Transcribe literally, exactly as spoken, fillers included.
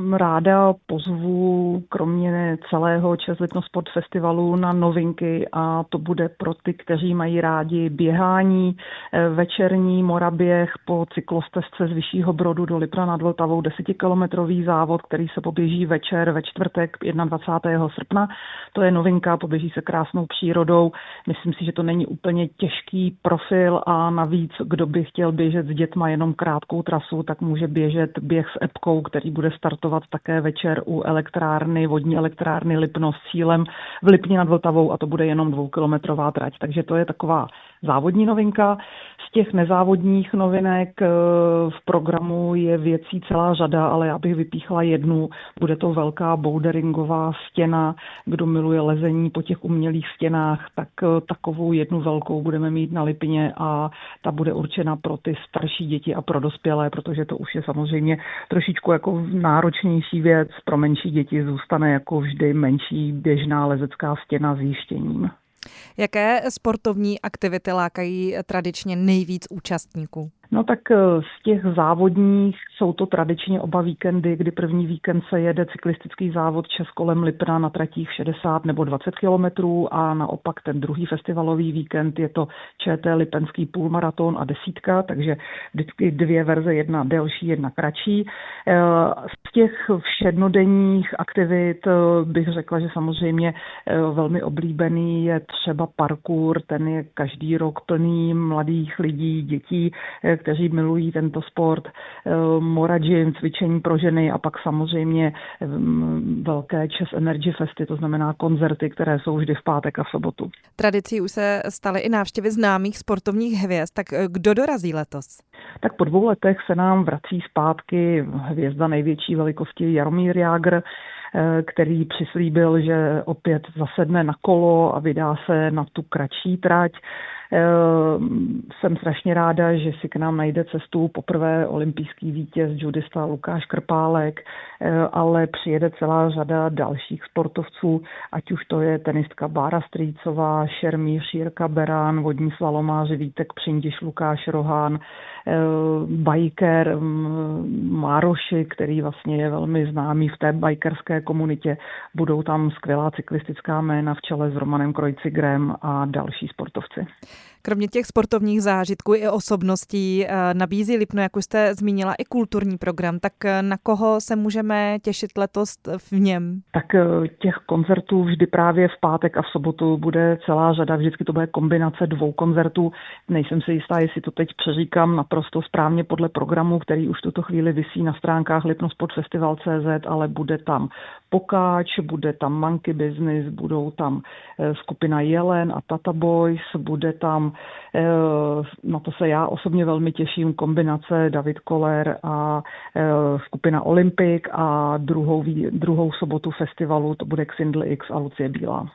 ráda pozvu kromě celého ČEZ Lipno Sport Festivalu na novinky a to bude pro ty, kteří mají rádi běhání, večerní moraběh po cyklostezce z Vyššího Brodu do Lipna nad Vltavou, desetikilometrový závod, který se poběží večer ve čtvrtek dvacátého prvního srpna. To je novinka, poběží se krásnou přírodou. Myslím si, že to není úplně těžký profil a navíc, kdo by chtěl běžet s dětma jenom krátkou trasu, tak může běžet běh s epkou, který bude startovat také večer u elektrárny, vodní elektrárny Lipno s cílem v Lipně nad Vltavou a to bude jenom dvoukilometrová trať. Takže to je taková závodní novinka. Z těch nezávodních novinek v programu je věcí celá řada, ale já bych vypíchla jednu. Bude to velká boulderingová stěna. Kdo miluje lezení po těch umělých stěnách, tak takovou jednu velkou budeme mít na Lipně a ta bude určena pro ty starší děti a pro dospělé, protože to už je samozřejmě trošičku jako náročnější věc. Pro menší děti zůstane jako vždy menší běžná lezecká stěna s jištěním. Jaké sportovní aktivity lákají tradičně nejvíc účastníků? No tak z těch závodních jsou to tradičně oba víkendy, kdy první víkend se jede cyklistický závod ČEZ kolem Lipna na tratích šedesát nebo dvacet kilometrů a naopak ten druhý festivalový víkend je to ČT Lipenský půlmaraton a desítka, takže vždycky dvě verze, jedna delší, jedna kratší. Z těch všednodenních aktivit bych řekla, že samozřejmě velmi oblíbený je třeba parkour, ten je každý rok plný mladých lidí, dětí, kteří milují tento sport, Mora Gym, cvičení pro ženy a pak samozřejmě velké ČEZ Energy Festy, to znamená koncerty, které jsou vždy v pátek a v sobotu. Tradicí už se staly i návštěvy známých sportovních hvězd, tak kdo dorazí letos? Tak po dvou letech se nám vrací zpátky hvězda největší velikosti Jaromír Jágr, který přislíbil, že opět zasedne na kolo a vydá se na tu kratší trať. Jsem strašně ráda, že si k nám najde cestu poprvé olympijský vítěz judista Lukáš Krpálek, ale přijede celá řada dalších sportovců, ať už to je tenistka Bára Strýcová, šermíř Jirka Berán, vodní slalomáři Vítek Přindiš, Lukáš Rohán, biker Mároši, který vlastně je velmi známý v té bikerské komunitě. Budou tam skvělá cyklistická jména v čele s Romanem Krojcigrem a další sportovci. Kromě těch sportovních zážitků i osobností nabízí Lipno, jak už jste zmínila, i kulturní program. Tak na koho se můžeme těšit letos v něm? Tak těch koncertů vždy právě v pátek a v sobotu bude celá řada. Vždycky to bude kombinace dvou koncertů. Nejsem si jistá, jestli to teď přeříkám naprosto správně podle programu, který už tuto chvíli visí na stránkách Lipno Sport Festival tečka cé zet, ale bude tam Pokáč, bude tam Monkey Business, budou tam skupina Jelen a Tata Boys, bude tam, na to se já osobně velmi těším, kombinace David Koller a skupina Olympic a druhou, druhou sobotu festivalu to bude Xindl X a Lucie Bílá.